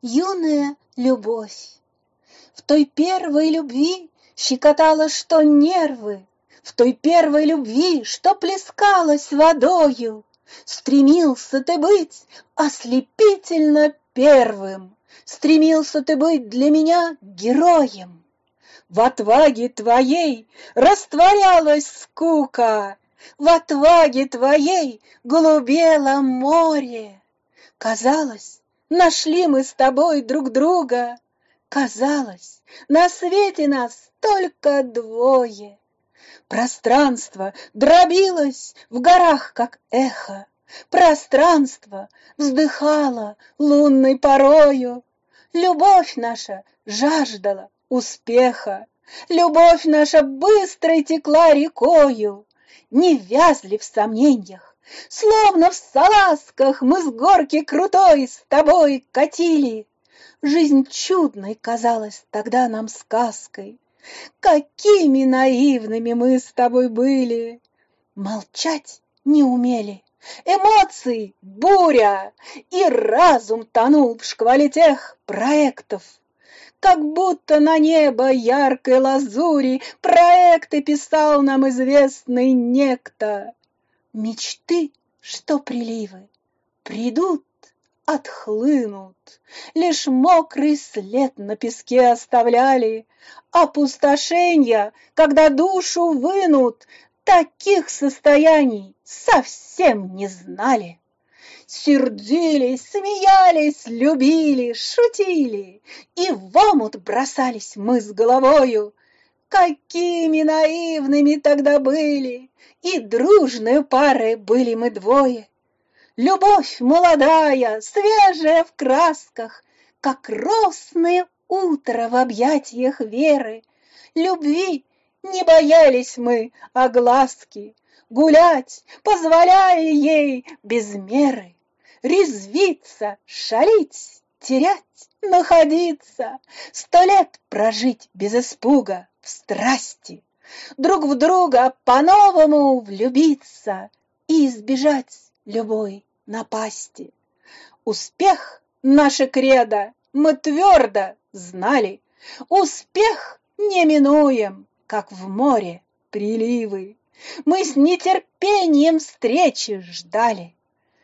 Юная любовь. В той первой любви щекотало, что нервы, в той первой любви, что плескалась водою. Стремился ты быть ослепительно первым, стремился ты быть для меня героем. В отваге твоей растворялась скука, в отваге твоей голубело море. Казалось, нашли мы с тобой друг друга. Казалось, на свете нас только двое. Пространство дробилось в горах, как эхо. Пространство вздыхало лунной порою. Любовь наша жаждала успеха. Любовь наша быстрой текла рекою. Не вязли в сомнениях, словно в салазках мы с горки крутой с тобой катили. Жизнь чудной казалась тогда нам сказкой. Какими наивными мы с тобой были! Молчать не умели, эмоций буря, и разум тонул в шквале тех проектов. Как будто на небо яркой лазури проекты писал нам известный некто. Мечты, что приливы, придут, отхлынут, лишь мокрый след на песке оставляли. Опустошенья, когда душу вынут, таких состояний совсем не знали. Сердились, смеялись, любили, шутили, и в омут бросались мы с головою. Какими наивными тогда были, и дружной парой были мы двое. Любовь молодая, свежая в красках, как росное утро в объятиях Веры. Любви не боялись мы огласки, гулять, позволяя ей без меры. Резвиться, шалить, терять, находиться, 100 лет прожить без испуга в страсти, друг в друга по-новому влюбиться и избежать любой напасти. Успех — наше кредо, мы твердо знали. Успех неминуем, как в море приливы. Мы с нетерпением встречи ждали.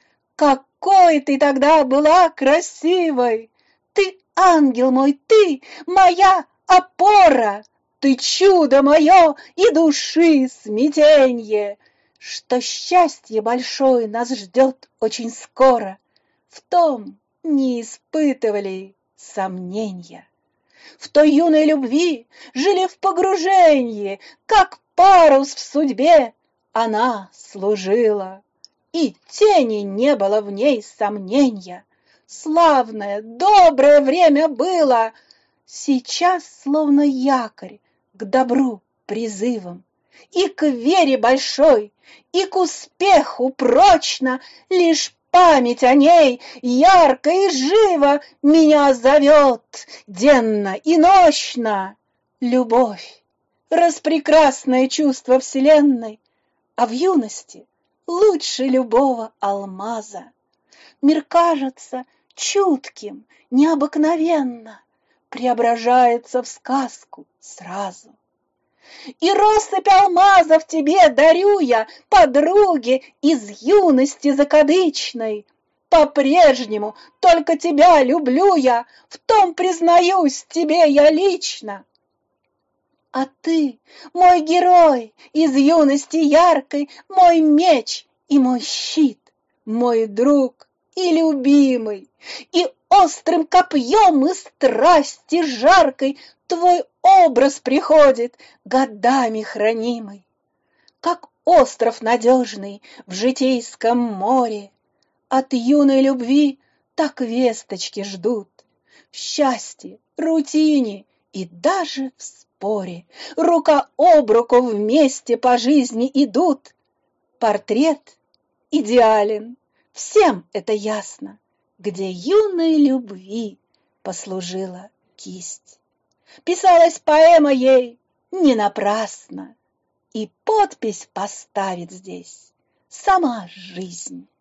Какой ты тогда была красивой! Ты, ангел мой, ты моя опора! Ты чудо мое и души смятенье! Что счастье большое нас ждет очень скоро, в том не испытывали сомнения. В той юной любви жили в погружении, как парус в судьбе она служила, и тени не было в ней сомнения. Славное, доброе время было, сейчас словно якорь к добру призывом, и к вере большой, и к успеху прочно. Лишь память о ней ярко и живо меня зовет денно и нощно. Любовь — распрекрасное чувство вселенной, а в юности лучше любого алмаза. Мир кажется чутким, необыкновенно, преображается в сказку сразу. И россыпь алмазов тебе дарю я, подруге из юности закадычной. По-прежнему только тебя люблю я, в том признаюсь тебе я лично. А ты, мой герой из юности яркой, мой меч и мой щит, мой друг и любимый, и острым копьем и страсти жаркой твой образ приходит, годами хранимый. Как остров надежный в житейском море, от юной любви так весточки ждут. В счастье, рутине и даже в споре рука об руку вместе по жизни идут. Портрет идеален, всем это ясно, где юной любви послужила кисть. Писалась поэма ей не напрасно, и подпись поставит здесь сама жизнь.